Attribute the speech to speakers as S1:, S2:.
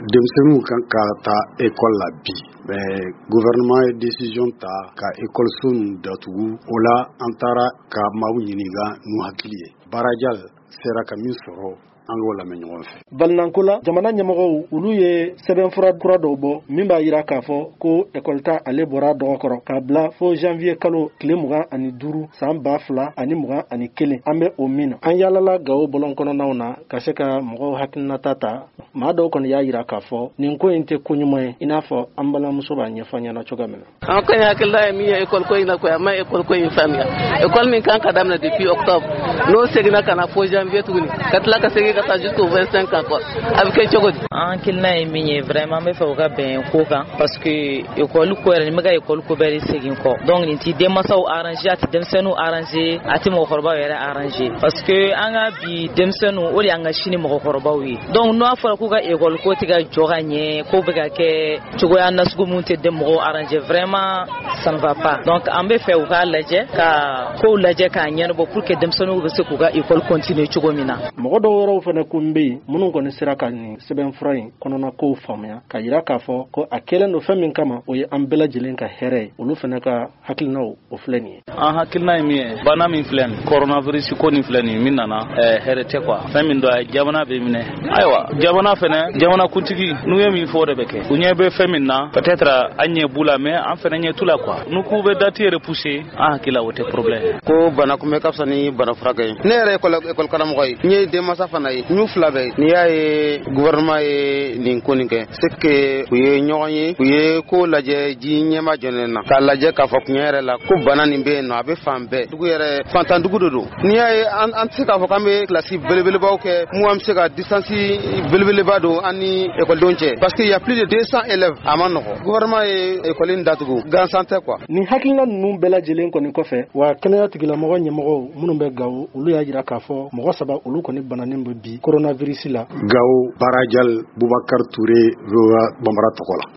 S1: denmisɛnninw kan ka taa école la bi mais gouvernement ye décision ta ka école so ninnu datugu o la an taara ka maaw ɲininka n'u hakili ye Barajal sera ka min sɔrɔ an k'o lamɛn ɲɔgɔn fɛ.
S2: Balinanko la jamana ɲɛmɔgɔw olu ye sɛbɛnfura kura dɔw bɔ min b'a yira k'a fɔ ko école ta ale bɔra dɔgɔkɔrɔ k'a bila fo janvier kalo tile 25 san 2021 an bɛ o min na an yaalala Gawo bɔlɔn kɔnɔnaw na ka se ka mɔgɔw hakilinata ta maa dɔw kɔni y'a yira k'a fɔ nin ko in tɛ ko ɲuman ye i n'a fɔ an balimamuso b'a ɲɛfɔ ɲɛna cogoya min na.
S3: An kɔni hakilila ye min ye école ko in na koyi a ma école ko in faamuya école min kan ka daminɛ depuis octobre n'o seginna ka na fo janvier tuguni ka tila ka segin ka taa jusqu'au 25 ans quoi avec kɛ cogo di. An hakilina ye min ye vraiment bɛ fɛ u ka bɛn ko kan parce que école ko yɛrɛ ni bɛ ka école ko bɛɛ segin kɔ donc nin ti denmansaw arranger a ti denmisɛnninw arranger a ti mɔgɔkɔrɔbaw yɛrɛ arranger parce que an ka bi denmisɛnninw o de y'an ka sini mɔgɔkɔrɔbaw ye donc n'a fɔra k'u ka école ko tɛ ka jɔ ka ɲɛ ko bɛ ka kɛ cogoya nasugu mun tɛ den mɔgɔw arranger vraiment ça ne va pas donc an bɛ fɛ u k'a lajɛ ka kow lajɛ k'a ɲɛnabɔ pour que denmisɛnninw bɛ se k'u ka école continuer cogo min na.
S2: Mɔgɔ dɔw wɛrɛw fana ko n bɛ yen minnu kɔni sera ka nin sɛbɛnfura in kɔnɔna kow faamuya ka yira k'a fɔ ko a kɛlen don fɛn min kama o ye an bɛɛ lajɛlen ka hɛrɛ ye olu fana ka hakilinaw o filɛ nin ye.
S4: An hakilina ye min ye bana min filɛ nin coronavirus ko nin filɛ nin min nana hɛrɛ tɛ quoi fɛn min don a jamana bɛ minɛ ayiwa jamana fana jamana kuntigi n'u ye min fɔ o de bɛ kɛ u ɲɛ bɛ fɛn min na peut-être an ɲɛ b'u la mais an fana ɲɛ t'u la quoi n'u k'u bɛ date repousser an hakilila o tɛ problème
S5: ko bana kunbɛ ka fisa ni bana furakɛ ye ne yɛrɛ ye école karamɔgɔ ye n ye denmansa fana ye n y'u fila bɛɛ n'i y'a ye gouvernement ye nin ko nin kɛ c'est que u ye ɲɔgɔn ye u ye ko lajɛ ji ɲɛma jɔnen na k'a lajɛ k'a fɔ tiɲɛ yɛrɛ la ko bana nin bɛ yen nɔ a bɛ fan bɛɛ dugu yɛrɛ fantan dugu de don n'i y'a ye an tɛ se k'a fɔ k'an bɛ kilasi belebelebaw kɛ mun an bɛ se ka distance belebeleba don an ni écoledenw cɛ parce que il y a plus de 200 élèves a ma nɔgɔ gouvernement ye école in datugu gansan tɛ quoi.
S2: Nin hakilina ninnu bɛɛ lajɛlen kɔni kɔfɛ wa kɛnɛya tigilamɔgɔ ɲɛmɔgɔw minnu bɛ Gawo olu y'a yira k'a fɔ mɔgɔ 3 olu kɔni bananen bɛ bi coronavirus la.
S1: Gawo Barajal Bubakar Touré Roa Bambara tɔgɔ la.